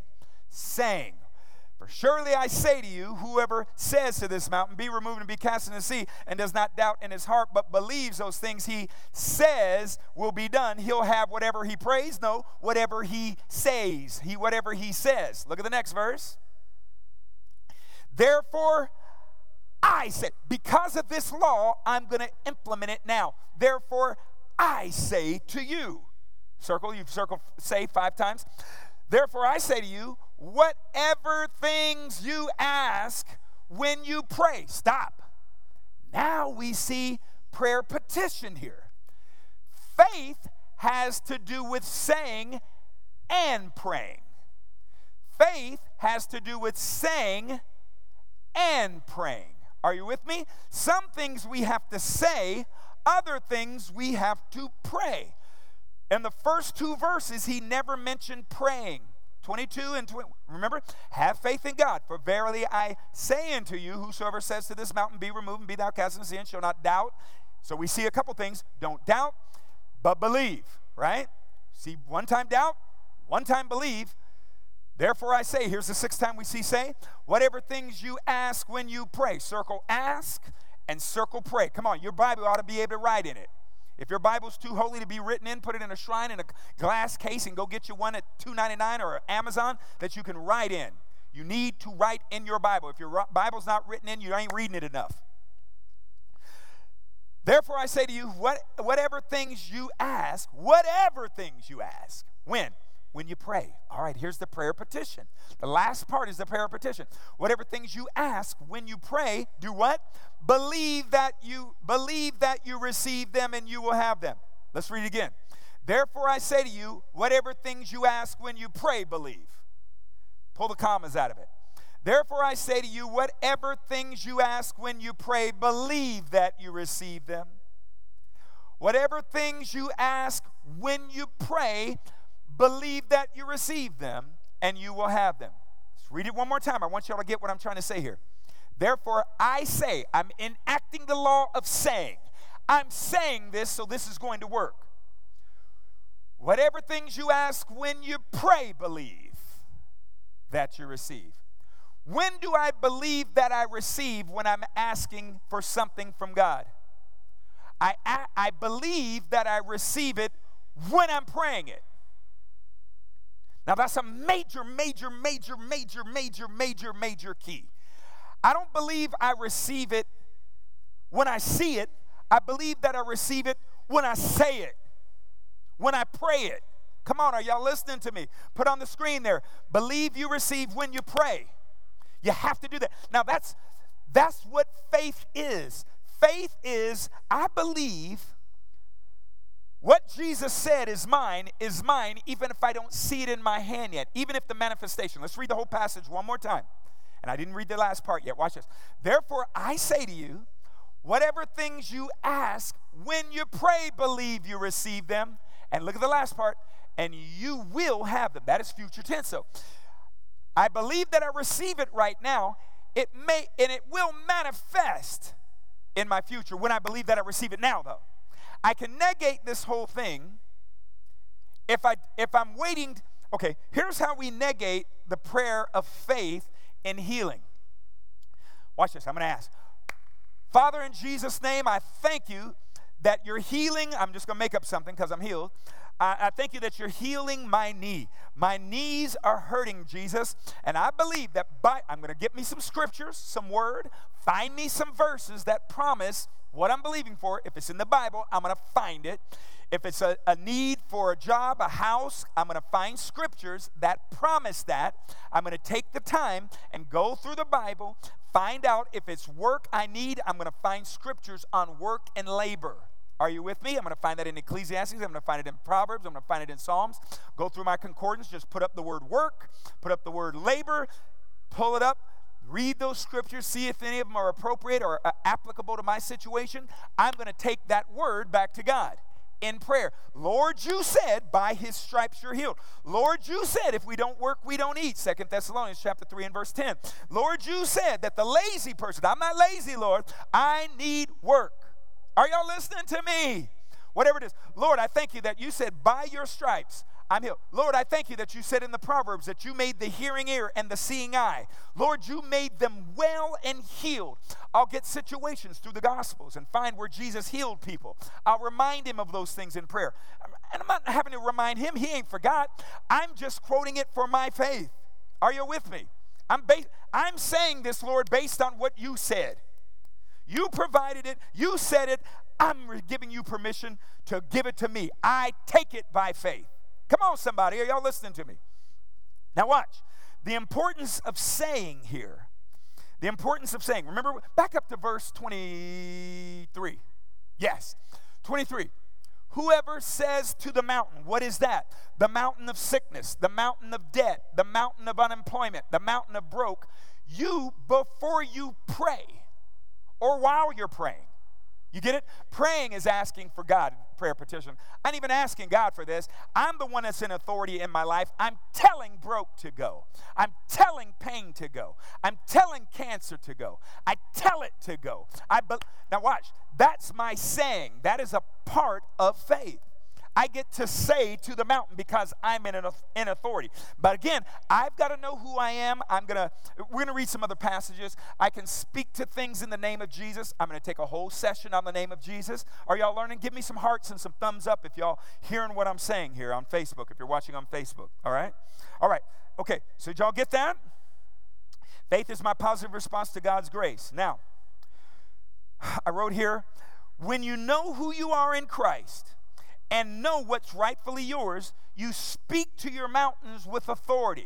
For surely I say to you, whoever says to this mountain, be removed and be cast in the sea, and does not doubt in his heart, but believes those things he says will be done, he'll have whatever he prays. No, whatever he says. Whatever he says. Look at the next verse. Therefore, I said, because of this law, I'm going to implement it now. Therefore, I say to you. You've circled say 5 times. Therefore, I say to you, whatever things you ask when you pray. Stop. Now we see prayer petition here. Faith has to do with saying and praying. Faith has to do with saying and praying. Are you with me? Some things we have to say, other things we have to pray. In the first two verses, he never mentioned praying. 22 and 20, remember? Have faith in God, for verily I say unto you, whosoever says to this mountain, be removed and be thou cast into the sea, and shall not doubt. So we see a couple things. Don't doubt, but believe, right? See, one time doubt, one time believe. Therefore I say, here's the sixth time we see say, whatever things you ask when you pray. Circle ask and circle pray. Come on, your Bible ought to be able to write in it. If your Bible's too holy to be written in, put it in a shrine in a glass case and go get you one at $2.99 or Amazon that you can write in. You need to write in your Bible. If your Bible's not written in, you ain't reading it enough. Therefore I say to you, whatever things you ask, when? When you pray. All right, here's the prayer petition. The last part is the prayer petition. Whatever things you ask when you pray, do what? Believe that you receive them and you will have them. Let's read it again. Therefore I say to you, whatever things you ask when you pray, believe. Pull the commas out of it. Therefore I say to you, whatever things you ask when you pray, believe that you receive them. Whatever things you ask when you pray, believe that you receive them, and you will have them. Let's read it one more time. I want y'all to get what I'm trying to say here. Therefore, I say, I'm enacting the law of saying. I'm saying this, so this is going to work. Whatever things you ask when you pray, believe that you receive. When do I believe that I receive? When I'm asking for something from God. I believe that I receive it when I'm praying it. Now that's a major key. I don't believe I receive it when I see it. I believe that I receive it when I say it, when I pray it. Come on, are y'all listening to me? Put on the screen there. Believe you receive when you pray. You have to do that. Now that's what faith is. Faith is, I believe what Jesus said is mine, even if I don't see it in my hand yet, even if the manifestation. Let's read the whole passage one more time. And I didn't read the last part yet. Watch this. Therefore, I say to you, whatever things you ask, when you pray, believe you receive them. And look at the last part, and you will have them. That is future tense. So I believe that I receive it right now. It may, and it will manifest in my future when I believe that I receive it now, though. I can negate this whole thing if I'm waiting. Okay, here's how we negate the prayer of faith in healing. Watch this. I'm going to ask, Father, in Jesus' name, I thank you that you're healing. I'm just going to make up something because I'm healed. I thank you that you're healing my knee. My knees are hurting, Jesus. And I believe that I'm going to get me some scriptures, some word, find me some verses that promise what I'm believing for. If it's in the Bible, I'm going to find it. If it's a need for a job, a house, I'm going to find scriptures that promise that. I'm going to take the time and go through the Bible, find out if it's work I need. I'm going to find scriptures on work and labor. Are you with me? I'm going to find that in Ecclesiastes. I'm going to find it in Proverbs. I'm going to find it in Psalms. Go through my concordance. Just put up the word work. Put up the word labor. Pull it up. Read those scriptures. See if any of them are appropriate or applicable to my situation. I'm going to take that word back to God in prayer. Lord, you said, by his stripes you're healed. Lord, you said, if we don't work, we don't eat. 2 Thessalonians chapter 3 and verse 10. Lord, you said that the lazy person, I'm not lazy, Lord, I need work. Are y'all listening to me? Whatever it is. Lord, I thank you that you said, by your stripes, I'm healed. Lord, I thank you that you said in the Proverbs that you made the hearing ear and the seeing eye. Lord, you made them well and healed. I'll get situations through the Gospels and find where Jesus healed people. I'll remind him of those things in prayer. And I'm not having to remind him. He ain't forgot. I'm just quoting it for my faith. Are you with me? I'm saying this, Lord, based on what you said. You provided it. You said it. I'm giving you permission to give it to me. I take it by faith. Come on, somebody. Are y'all listening to me? Now watch. The importance of saying here. The importance of saying. Remember, back up to verse 23. Yes, 23. Whoever says to the mountain, what is that? The mountain of sickness, the mountain of debt, the mountain of unemployment, the mountain of broke. You, before you pray, or while you're praying, You get it? Praying is asking for God, prayer petition. I ain't even asking God for this. I'm the one that's in authority in my life. I'm telling broke to go. I'm telling pain to go. I'm telling cancer to go. I tell it to go. Now watch. That's my saying. That is a part of faith. I get to say to the mountain because I'm in authority. But again, I've got to know who I am. We're going to read some other passages. I can speak to things in the name of Jesus. I'm going to take a whole session on the name of Jesus. Are y'all learning? Give me some hearts and some thumbs up if y'all hearing what I'm saying here on Facebook, if you're watching on Facebook. All right? All right. Okay. So did y'all get that? Faith is my positive response to God's grace. Now, I wrote here, when you know who you are in Christ and know what's rightfully yours, you speak to your mountains with authority.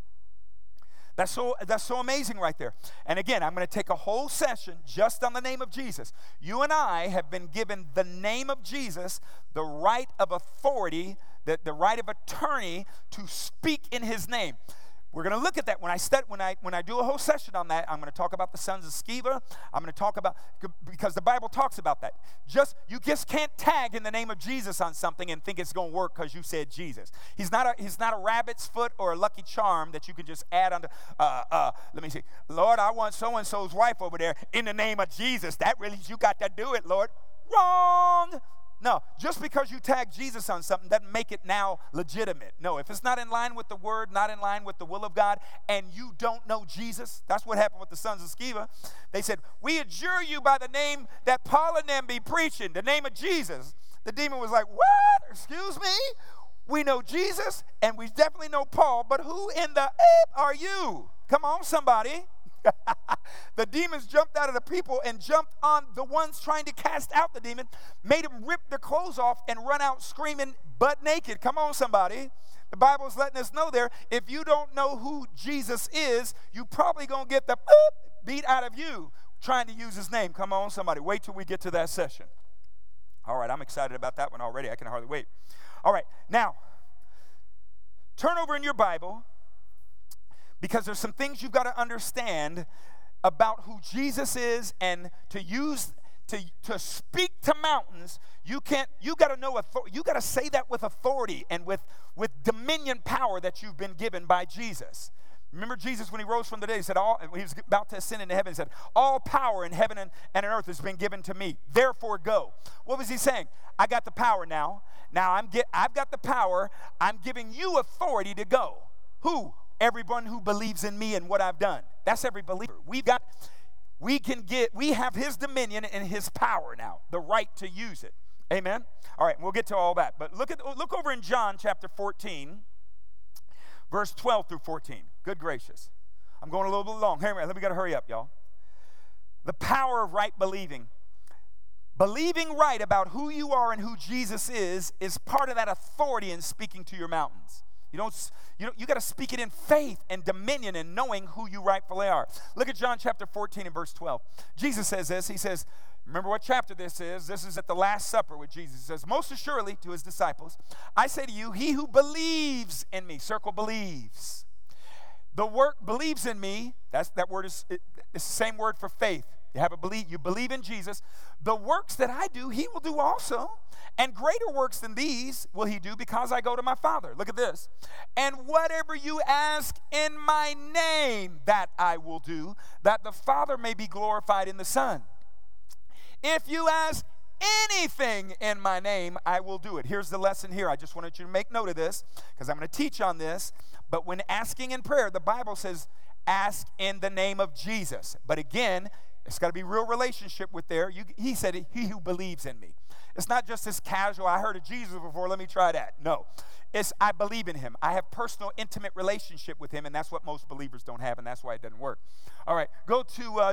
That's so amazing right there. And again, I'm going to take a whole session just on the name of Jesus. You and I have been given the name of Jesus, the right of authority, the right of attorney to speak in his name. We're going to look at that when I do a whole session on that. I'm going to talk about the sons of Sceva. I'm going to talk about, because the Bible talks about that. You just can't tag in the name of Jesus on something and think it's going to work because you said Jesus. He's not a rabbit's foot or a lucky charm that you can just add onto. Let me see. Lord, I want so and so's wife over there in the name of Jesus. That really, you got to do it, Lord. Wrong. No, just because you tag Jesus on something doesn't make it now legitimate. No, if it's not in line with the word, not in line with the will of God, and you don't know Jesus, that's what happened with the sons of Sceva. They said, we adjure you by the name that Paul and them be preaching, the name of Jesus. The demon was like, what? Excuse me? We know Jesus, and we definitely know Paul, but who in the are you? Come on, somebody. The demons jumped out of the people and jumped on the ones trying to cast out the demon, made them rip their clothes off and run out screaming butt naked. Come on, somebody. The Bible's letting us know there, if you don't know who Jesus is, you probably going to get the beat out of you trying to use his name. Come on, somebody. Wait till we get to that session. All right, I'm excited about that one already. I can hardly wait. All right, now, turn over in your Bible, because there's some things you've got to understand about who Jesus is, and to speak to mountains, you got to know, you got to say that with authority and with dominion power that you've been given by Jesus. Remember Jesus when he rose from the dead, he said, he was about to ascend into heaven, he said, all power in heaven and on earth has been given to me, therefore go. What was he saying? I got the power now. Now I've got the power. I'm giving you authority to go. Who? Everyone who believes in me and what I've done. That's every believer. We have his dominion and his power now, the right to use it. Amen? All right, we'll get to all that. But look over in John chapter 14, verse 12 through 14. Good gracious. I'm going a little bit long. Hey, let me hurry up, y'all. The power of right believing. Believing right about who you are and who Jesus is part of that authority in speaking to your mountains. You got to speak it in faith and dominion and knowing who you rightfully are. Look at John chapter 14 and verse 12. Jesus says this. He says, remember what chapter this is. This is at the Last Supper with Jesus. He says, most assuredly to his disciples, I say to you, he who believes in me, circle believes. The word believes in me, that word is the same word for faith. You believe in Jesus. The works that I do, he will do also. And greater works than these will he do because I go to my Father. Look at this. And whatever you ask in my name, that I will do, that the Father may be glorified in the Son. If you ask anything in my name, I will do it. Here's the lesson here. I just wanted you to make note of this because I'm going to teach on this. But when asking in prayer, the Bible says, ask in the name of Jesus. But again, it's got to be real relationship with there. He said, he who believes in me. It's not just this casual, I heard of Jesus before, let me try that. No. It's I believe in him. I have personal, intimate relationship with him, and that's what most believers don't have, and that's why it doesn't work. All right, go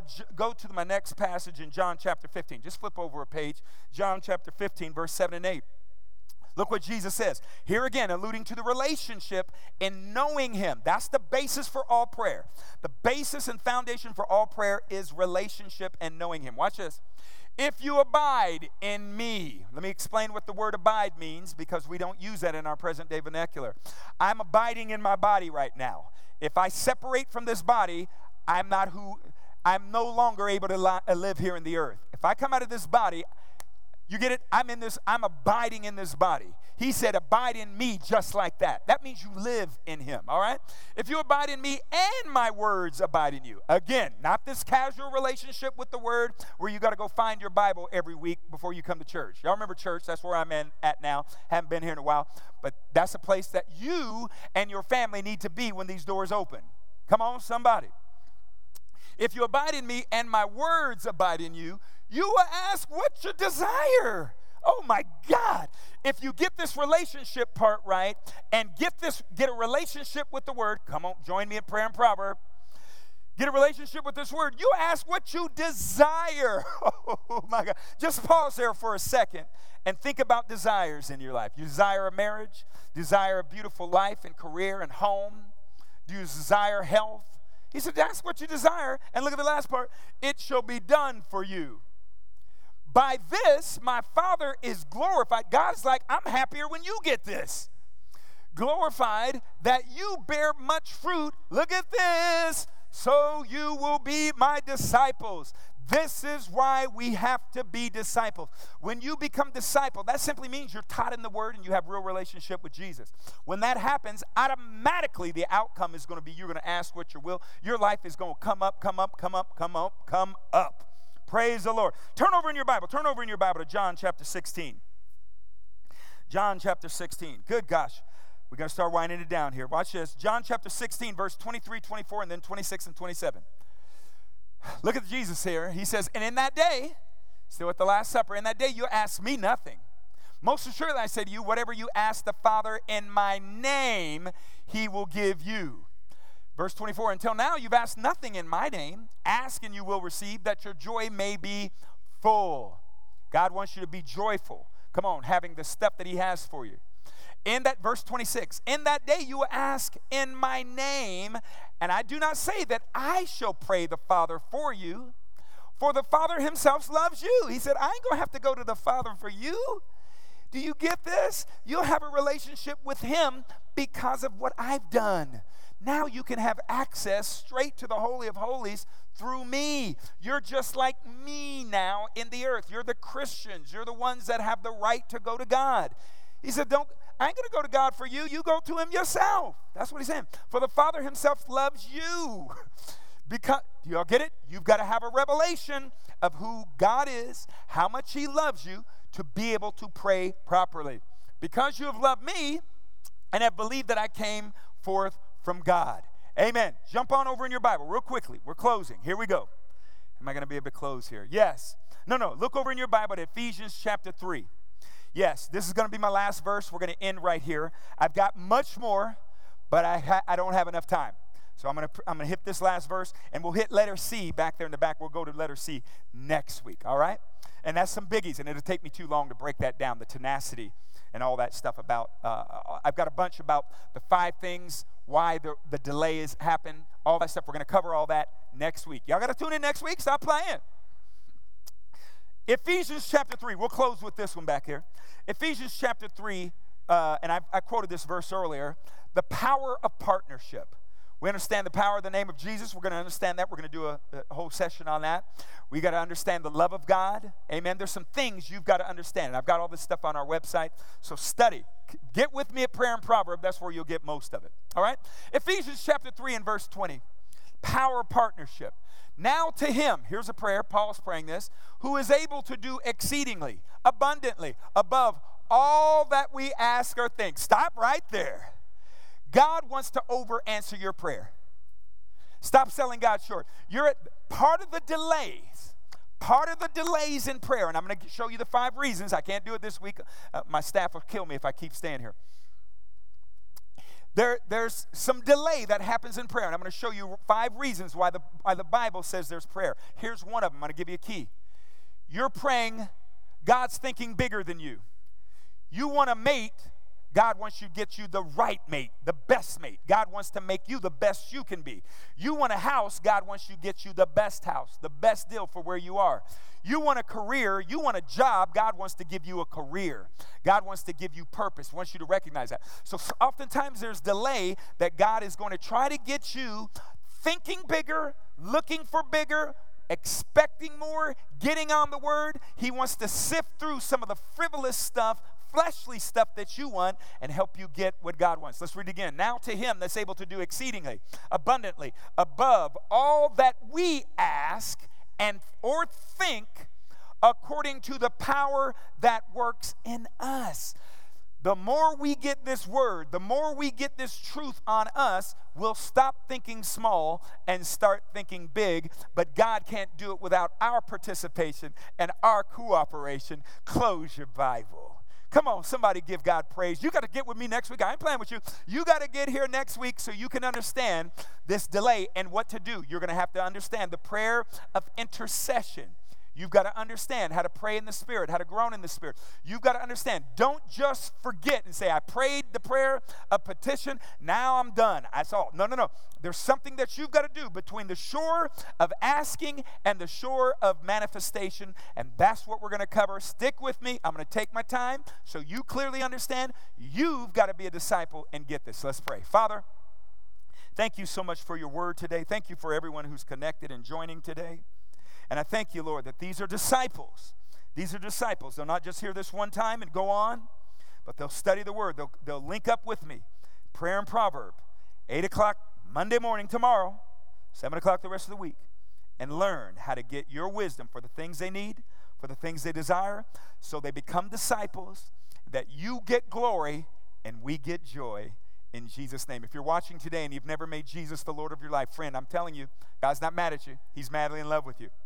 to my next passage in John chapter 15. Just flip over a page. John chapter 15, verse 7 and 8. Look what Jesus says. Here again, alluding to the relationship in knowing him. That's the basis for all prayer. The basis and foundation for all prayer is relationship and knowing him. Watch this. If you abide in me. Let me explain what the word abide means because we don't use that in our present day vernacular. I'm abiding in my body right now. If I separate from this body, I'm no longer able to live here in the earth. If I come out of this body, you get it? I'm abiding in this body. He said, abide in me just like that. That means you live in him, all right? If you abide in me and my words abide in you. Again, not this casual relationship with the word where you got to go find your Bible every week before you come to church. Y'all remember church? That's where I'm at now. Haven't been here in a while. But that's a place that you and your family need to be when these doors open. Come on, somebody. If you abide in me and my words abide in you, you will ask what you desire. Oh my God. If you get this relationship part right and get a relationship with the word, come on, join me in prayer and proverb. Get a relationship with this word. You ask what you desire. Oh my God. Just pause there for a second and think about desires in your life. You desire a marriage, desire a beautiful life and career and home. Do you desire health? He said, that's what you desire. And look at the last part. It shall be done for you. By this, my Father is glorified. God's like, I'm happier when you get this. Glorified that you bear much fruit. Look at this. So you will be my disciples. This is why we have to be disciples. When you become disciple, that simply means you're taught in the word and you have real relationship with Jesus. When that happens, automatically the outcome is going to be you're going to ask what you will. Your life is going to come up, come up, come up, come up, come up. Praise the Lord. Turn over in your Bible to John chapter 16. John chapter 16. Good gosh. We're going to start winding it down here. Watch this. John chapter 16, verse 23, 24, and then 26 and 27. Look at Jesus here. He says, and in that day, still at the Last Supper, in that day you ask me nothing. Most assuredly I say to you, whatever you ask the Father in my name, he will give you. Verse 24, until now you've asked nothing in my name. Ask and you will receive, that your joy may be full. God wants you to be joyful. Come on, having the stuff that he has for you. In that verse 26, in that day you will ask in my name, and I do not say that I shall pray the Father for you, for the Father himself loves you. He said, I ain't going to have to go to the Father for you. Do you get this? You'll have a relationship with him because of what I've done. Now you can have access straight to the Holy of Holies through me. You're just like me now in the earth. You're the Christians. You're the ones that have the right to go to God. He said, I ain't going to go to God for you. You go to him yourself. That's what he's saying. For the Father himself loves you. Because, do y'all get it? You've got to have a revelation of who God is, how much he loves you to be able to pray properly. Because you have loved me and have believed that I came forth from God. Amen. Jump on over in your Bible real quickly. We're closing. Here we go. Am I going to be able to close here? Yes. No. Look over in your Bible to Ephesians chapter 3. Yes, this is going to be my last verse. We're going to end right here. I've got much more, but I don't have enough time. So I'm going to hit this last verse, and we'll hit letter C back there in the back. We'll go to letter C next week, all right? And that's some biggies, and it'll take me too long to break that down, the tenacity and all that stuff about. I've got a bunch about the 5 things, why the delays happen, all that stuff. We're going to cover all that next week. Y'all got to tune in next week. Stop playing. Ephesians chapter 3. We'll close with this one back here. Ephesians chapter 3, and I quoted this verse earlier, the power of partnership. We understand the power of the name of Jesus. We're going to understand that. We're going to do a whole session on that. We got to understand the love of God. Amen. There's some things you've got to understand. And I've got all this stuff on our website. So study. Get with me at Prayer and Proverb. That's where you'll get most of it. All right? Ephesians chapter 3 and verse 20. Power of partnership. Now to him, here's a prayer, Paul's praying this, who is able to do exceedingly, abundantly, above all that we ask or think. Stop right there. God wants to answer your prayer. Stop selling God short. You're at part of the delays in prayer, and I'm going to show you the 5 reasons. I can't do it this week. My staff will kill me if I keep staying here. There's some delay that happens in prayer, and I'm going to show you 5 reasons why the Bible says there's prayer. Here's one of them. I'm going to give you a key. You're praying, God's thinking bigger than you. You want a mate, God wants you to get you the right mate, the best mate. God wants to make you the best you can be. You want a house, God wants you to get you the best house, the best deal for where you are. You want a career, you want a job, God wants to give you a career. God wants to give you purpose, wants you to recognize that. So oftentimes there's delay that God is going to try to get you thinking bigger, looking for bigger, expecting more, getting on the word. He wants to sift through some of the frivolous stuff, fleshly stuff that you want, and help you get what God wants. Let's read again. Now to him that's able to do exceedingly, abundantly, above all that we ask and or think, according to the power that works in us. The more we get this word, the more we get this truth on us, we'll stop thinking small and start thinking big. But God can't do it without our participation and our cooperation. Close your Bible. Come on, somebody give God praise. You got to get with me next week. I ain't playing with you. You got to get here next week so you can understand this delay and what to do. You're going to have to understand the prayer of intercession. You've got to understand how to pray in the Spirit, how to groan in the Spirit. You've got to understand. Don't just forget and say, I prayed the prayer of petition, now I'm done. That's all. No. There's something that you've got to do between the shore of asking and the shore of manifestation, and that's what we're going to cover. Stick with me. I'm going to take my time so you clearly understand. You've got to be a disciple and get this. Let's pray. Father, thank you so much for your word today. Thank you for everyone who's connected and joining today. And I thank you, Lord, that these are disciples. These are disciples. They'll not just hear this one time and go on, but they'll study the word. They'll link up with me. Prayer and proverb, 8 o'clock Monday morning tomorrow, 7 o'clock the rest of the week, and learn how to get your wisdom for the things they need, for the things they desire, so they become disciples, that you get glory and we get joy. In Jesus' name. If you're watching today and you've never made Jesus the Lord of your life, friend, I'm telling you, God's not mad at you. He's madly in love with you.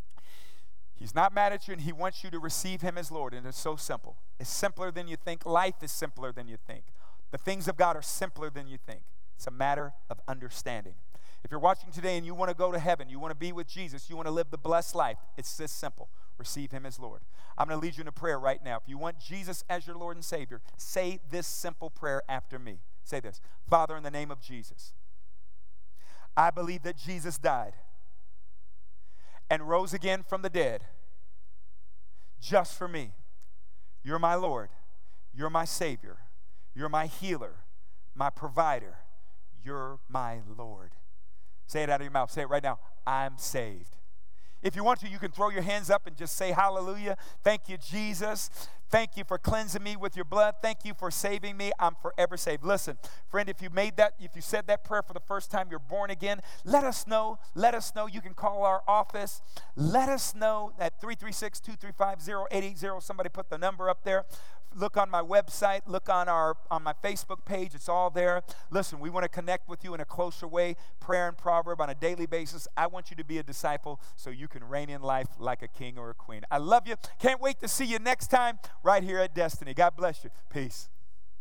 He's not mad at you, and he wants you to receive him as Lord, and it's so simple. It's simpler than you think. Life is simpler than you think. The things of God are simpler than you think. It's a matter of understanding. If you're watching today and you want to go to heaven, you want to be with Jesus, you want to live the blessed life, it's this simple. Receive him as Lord. I'm going to lead you in a prayer right now. If you want Jesus as your Lord and Savior, say this simple prayer after me. Say this. Father, in the name of Jesus, I believe that Jesus died and rose again from the dead just for me. You're my Lord. You're my Savior. You're my healer, my provider. You're my Lord. Say it out of your mouth. Say it right now. I'm saved. If you want to, you can throw your hands up and just say hallelujah. Thank you, Jesus. Thank you for cleansing me with your blood. Thank you for saving me. I'm forever saved. Listen, friend, if you said that prayer for the first time, you're born again, let us know. Let us know. You can call our office. Let us know at 336-235-0880. Somebody put the number up there. Look on my website. Look on my Facebook page. It's all there. Listen, we want to connect with you in a closer way. Prayer and proverb on a daily basis. I want you to be a disciple so you can reign in life like a king or a queen. I love you. Can't wait to see you next time right here at Destiny. God bless you. Peace.